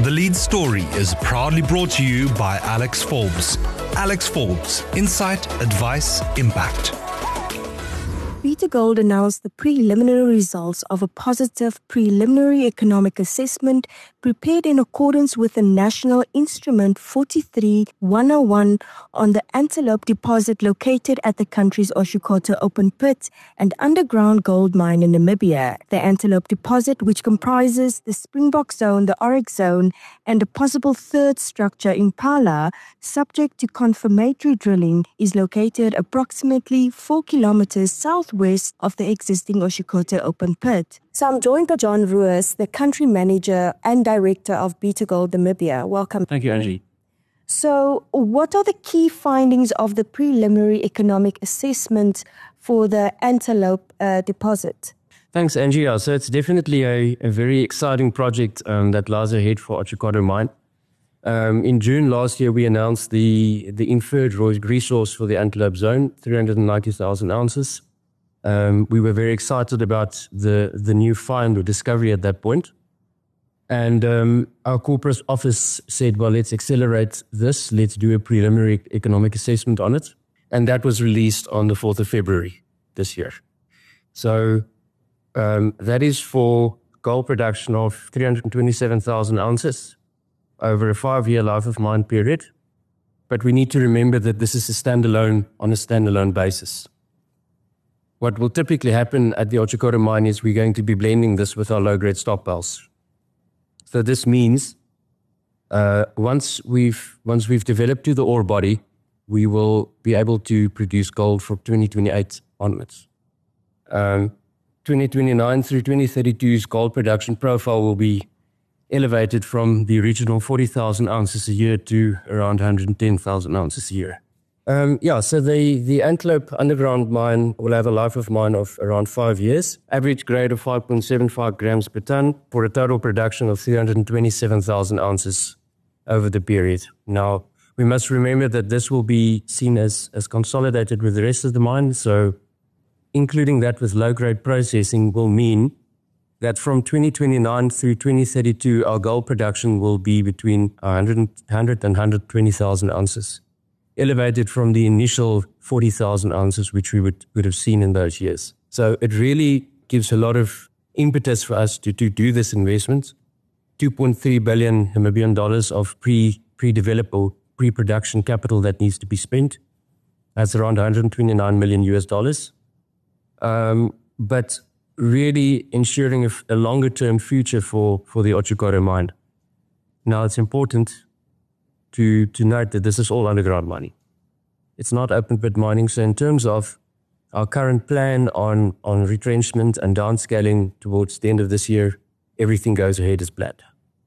The Lead Story is proudly brought to you by Alex Forbes. Alex Forbes, insight, advice, impact. Beta Gold announced the preliminary results of a positive preliminary economic assessment prepared in accordance with the National Instrument 43-101 on the Antelope deposit located at the country's Otjikoto open pit and underground gold mine in Namibia. The Antelope deposit, which comprises the Springbok Zone, the Oryx Zone, and a possible third structure, Impala, subject to confirmatory drilling, is located approximately 4 kilometers southwest of the existing Otjikoto open pit. So I'm joined by John Ruiz, the country manager and director of Beta Gold Namibia. Welcome. Thank you, Angie. So what are the key findings of the preliminary economic assessment for the Antelope deposit? Thanks, Angie. So it's definitely a very exciting project that lies ahead for Otjikoto Mine. In June last year, we announced the inferred resource for the Antelope Zone, 390,000 ounces. We were very excited about the new find or discovery at that point. And our corporate office said, well, let's accelerate this. Let's do a preliminary economic assessment on it. And that was released on the 4th of February this year. So that is for gold production of 327,000 ounces over a 5-year life of mine period. But we need to remember that this is on a standalone basis. What will typically happen at the Otjikoto mine is we're going to be blending this with our low-grade stockpiles. So this means once we've developed to the ore body, we will be able to produce gold from 2028 onwards. 2029 through 2032's gold production profile will be elevated from the original 40,000 ounces a year to around 110,000 ounces a year. So the Antelope underground mine will have a life of mine of around 5 years, average grade of 5.75 grams per ton for a total production of 327,000 ounces over the period. Now, we must remember that this will be seen as consolidated with the rest of the mine, so including that with low-grade processing will mean that from 2029 through 2032, our gold production will be between 100 and 120,000 ounces. Elevated from the initial 40,000 ounces, which we would have seen in those years. So it really gives a lot of impetus for us to do this investment. 2.3 billion Namibian dollars of pre-develop or pre-production capital that needs to be spent. That's around 129 million US dollars. But really ensuring a longer-term future for the Otjikoto mine. Now, it's important to note that this is all underground mining. It's not open pit mining. So in terms of our current plan on retrenchment and downscaling towards the end of this year, everything goes ahead as planned.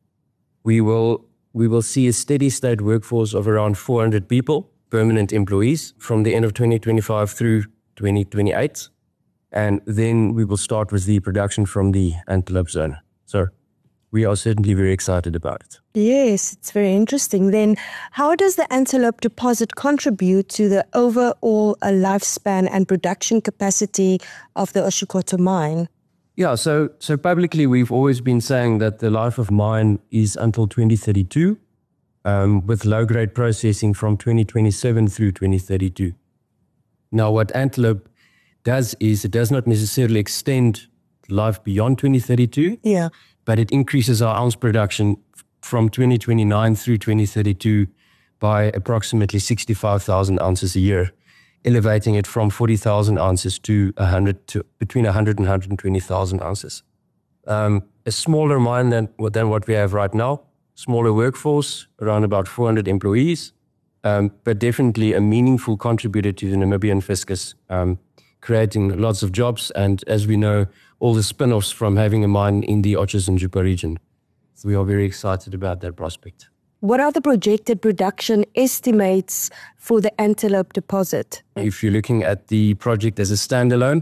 We will see a steady state workforce of around 400 people, permanent employees, from the end of 2025 through 2028. And then we will start with the production from the Antelope Zone. So we are certainly very excited about it. Yes, it's very interesting. Then how does the Antelope deposit contribute to the overall lifespan and production capacity of the Otjikoto mine? Yeah, so publicly we've always been saying that the life of mine is until 2032, with low-grade processing from 2027 through 2032. Now what Antelope does is it does not necessarily extend life beyond 2032. Yeah. But it increases our ounce production from 2029 through 2032 by approximately 65,000 ounces a year, elevating it from 40,000 ounces to between 100 and 120,000 ounces. A smaller mine than what we have right now, smaller workforce, around about 400 employees, but definitely a meaningful contributor to the Namibian fiscus, creating lots of jobs and, as we know, all the spin-offs from having a mine in the Otjikoto region. So we are very excited about that prospect. What are the projected production estimates for the Antelope deposit? If you're looking at the project as a standalone,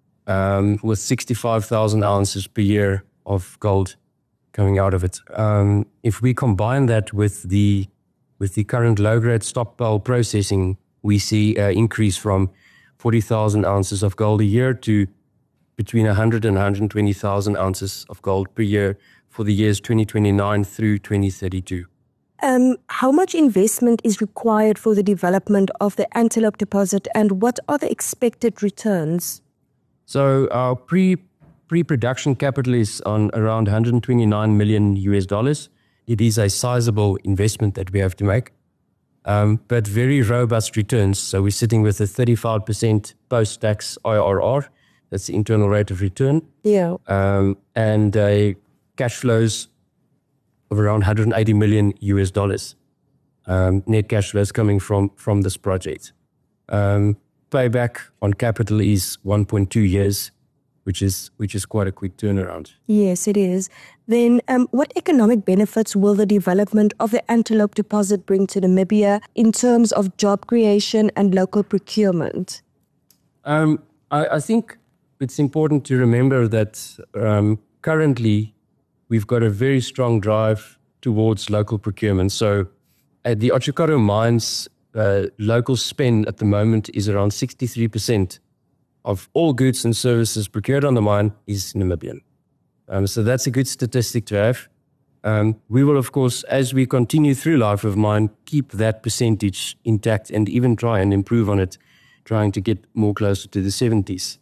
with 65,000 ounces per year of gold coming out of it. If we combine that with the current low-grade stockpile processing, we see an increase from 40,000 ounces of gold a year to between 100 and 120,000 ounces of gold per year for the years 2029 through 2032. How much investment is required for the development of the Antelope deposit, and what are the expected returns? So our pre-production capital is on around $129 million US. It is a sizable investment that we have to make, but very robust returns. So we're sitting with a 35% post-tax IRR. That's the internal rate of return. Yeah. And cash flows of around $180 million US. Net cash flows coming from this project. Payback on capital is 1.2 years, which is quite a quick turnaround. Yes, it is. Then what economic benefits will the development of the Antelope deposit bring to Namibia in terms of job creation and local procurement? I think it's important to remember that currently we've got a very strong drive towards local procurement. So at the Otjikoto mines, local spend at the moment is around 63% of all goods and services procured on the mine is Namibian. So that's a good statistic to have. We will, of course, as we continue through life of mine, keep that percentage intact and even try and improve on it, trying to get more closer to the 70s.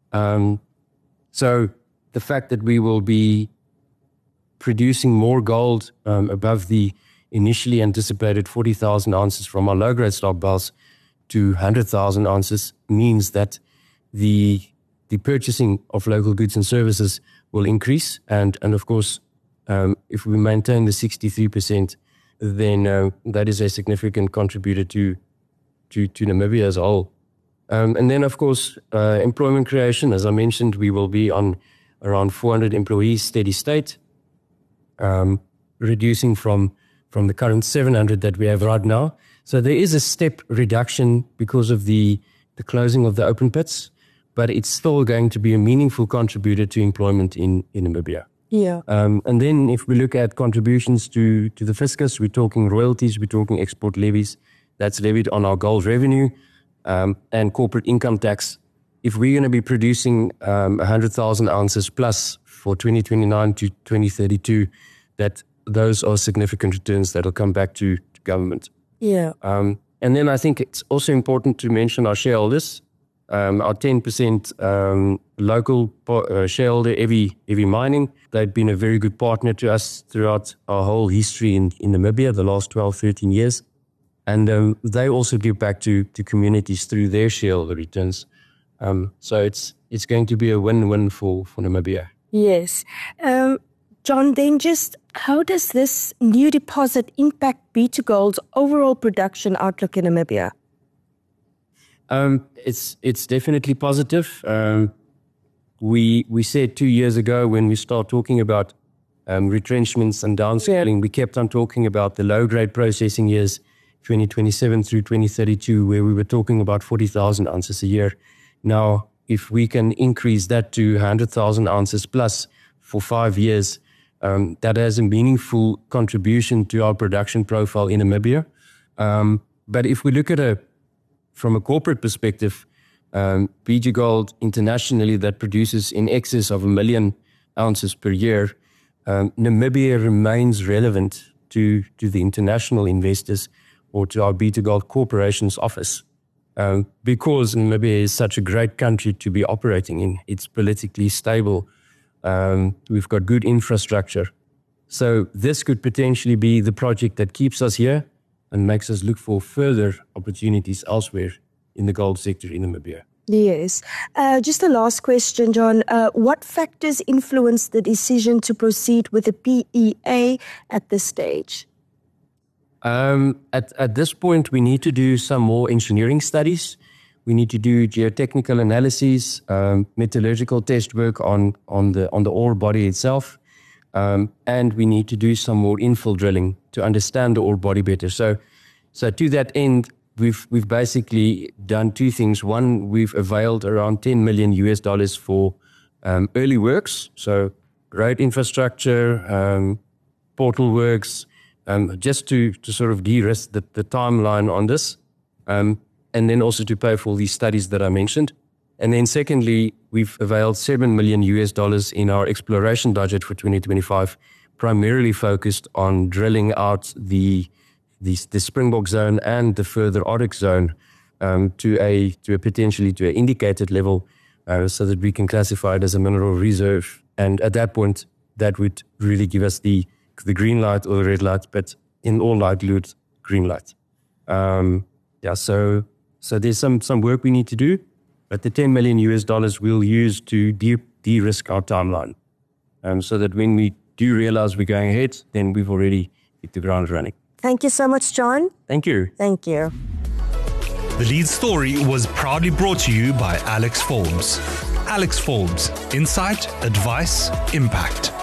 So the fact that we will be producing more gold above the initially anticipated 40,000 ounces from our low-grade stockpiles to 100,000 ounces means that the purchasing of local goods and services will increase. And of course, if we maintain the 63%, then that is a significant contributor to Namibia as a whole. And then, of course, employment creation. As I mentioned, we will be on around 400 employees steady state, reducing from the current 700 that we have right now. So there is a step reduction because of the closing of the open pits, but it's still going to be a meaningful contributor to employment in Namibia. Yeah. And then if we look at contributions to the fiscus, we're talking royalties, we're talking export levies. That's levied on our gold revenue and corporate income tax. If we're going to be producing 100,000 ounces plus for 2029 to 2032, those are significant returns that will come back to government. Yeah. And then I think it's also important to mention our shareholders. Our 10% local shareholder, Evi Mining, they've been a very good partner to us throughout our whole history in Namibia, the last 12, 13 years. And they also give back to communities through their shareholder returns. So it's going to be a win-win for Namibia. Yes. John, then just how does this new deposit impact B2Gold's overall production outlook in Namibia? It's definitely positive. We said 2 years ago when we started talking about retrenchments and downscaling, we kept on talking about the low-grade processing years, 2027 through 2032, where we were talking about 40,000 ounces a year. Now, if we can increase that to 100,000 ounces plus for 5 years, that has a meaningful contribution to our production profile in Namibia. But if we look at from a corporate perspective, B2Gold internationally that produces in excess of 1 million ounces per year, Namibia remains relevant to the international investors or to our B2Gold Corporation's office because Namibia is such a great country to be operating in. It's politically stable. We've got good infrastructure. So this could potentially be the project that keeps us here and makes us look for further opportunities elsewhere in the gold sector in Namibia. Yes. Just a last question, John. What factors influence the decision to proceed with the PEA at this stage? At this point, we need to do some more engineering studies. We need to do geotechnical analyses, metallurgical test work on the ore body itself, and we need to do some more infill drilling to understand the ore body better. So to that end, we've basically done two things. One, we've availed around $10 million US for early works, so road infrastructure, portal works, just to sort of de-risk the timeline on this, and then also to pay for these studies that I mentioned. And then secondly, we've availed $7 million US in our exploration budget for 2025, primarily focused on drilling out the Springbok zone and the further Arctic zone to a potentially to an indicated level, so that we can classify it as a mineral reserve. And at that point, that would really give us the green light or the red light, but in all likelihood, green light. So there's some work we need to do, but the $10 million we'll use to de-risk our timeline, so that when we do realize we're going ahead, then we've already hit the ground running. Thank you so much, John. Thank you. Thank you. The lead story was proudly brought to you by Alex Forbes. Alex Forbes, Insight, Advice, Impact.